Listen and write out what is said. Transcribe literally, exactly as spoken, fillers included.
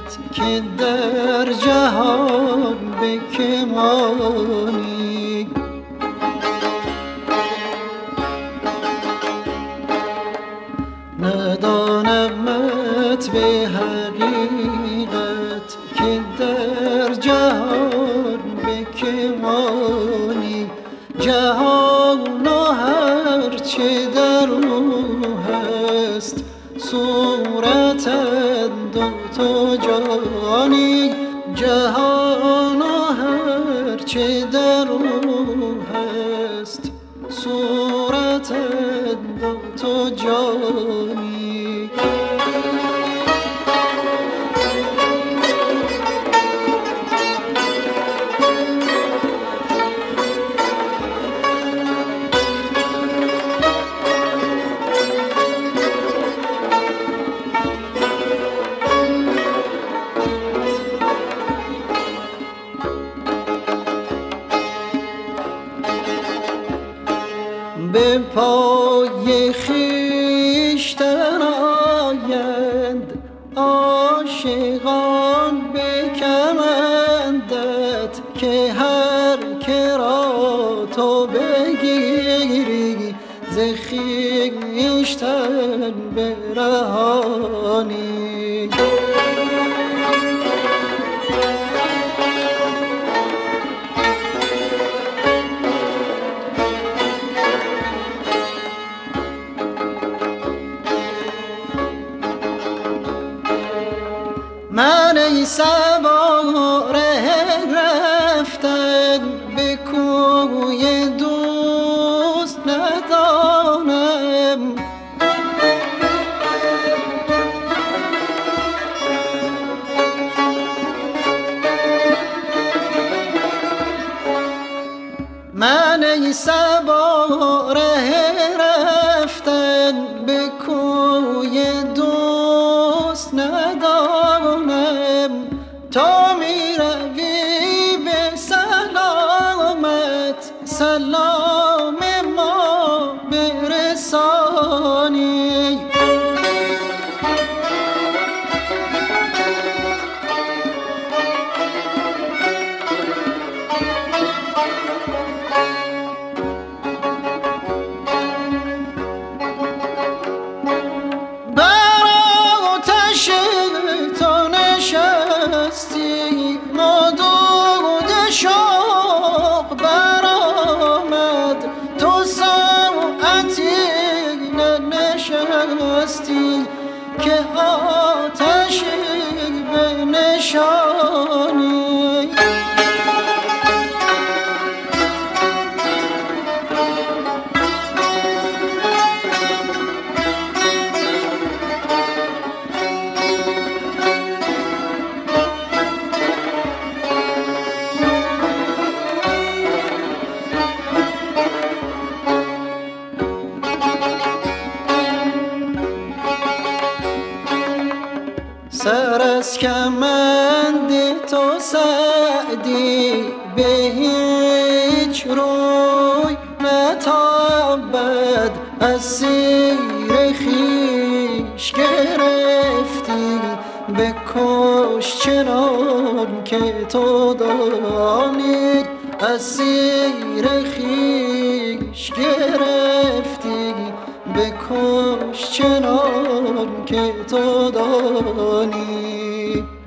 که در جهان به که مانی. ندانمت به حقیقت که در جهان به که مانی. جهان و هرچه در او هست صورتت دو تو جانی. جهان و هرچه در او هست صورتت دو تو جانی. به پای خویشتن آیند عاشقان به کمندت، که هر که را تو بگیری ز خویشتن برهانی. من ای صبا ره رفتن به کوی دوست ندانم. من ای صبا ره رفتن به کوی دوست ندانم. تا می روی به سلامت سلام ما برسانی. نادود شوق برآمد تو ساعتی ننشستی که آتشی بنشانی. سر از کمند تو سعدی به هیچ روی نتابد. اسیر خویش گرفتی بکش چنان که تو دانی. اسیر خویش گرفتی بکش چنان که تو دانی.